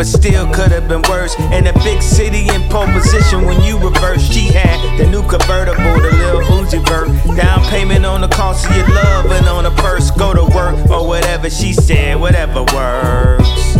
but still could've been worse. In a big city in pole position when you reverse. She had the new convertible, the Lil Uzi Vert. Down payment on the cost of your love and on a purse. Go to work or whatever she said, whatever works.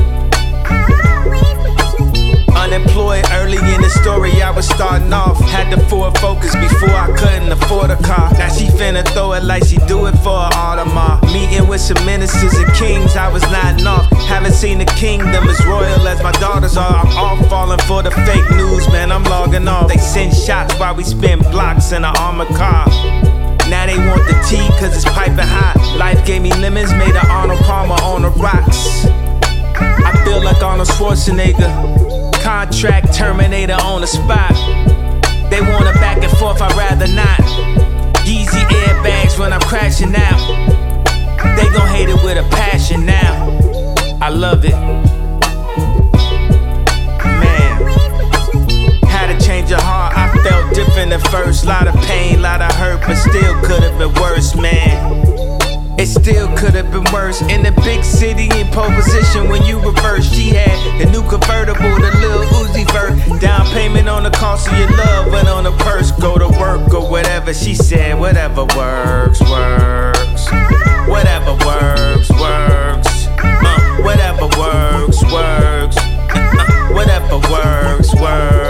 Unemployed early in the story, I was starting off. Had to Ford Focus before I couldn't afford a car. Now she finna throw it like she do it for an Audemars. Meeting with some ministers and kings, I was nodding off. Haven't seen the kingdom as royal as my daughters are. I'm all falling for the fake news, man, I'm logging off. They send shots while we spin blocks in an armored car. Now they want the tea cause it's piping hot. Life gave me lemons, made an Arnold Palmer on the rocks. I feel like Arnold Schwarzenegger. Contract terminator on the spot. They want it back and forth, I'd rather not. Yeezy airbags when I'm crashing out. They gon' hate it with a passion now. I love it. Man, had to change your heart, I felt different at first. Lot of pain, lot of hurt, but still could've been worse, man. It still could've been worse. In a big city in pole position when you reverse. She had the new convertible, the Lil Uzi Vert. Down payment on the cost of your love and on a purse. Go to work or whatever she said, whatever works, works. Whatever works, works. Whatever works, works. Whatever works, works.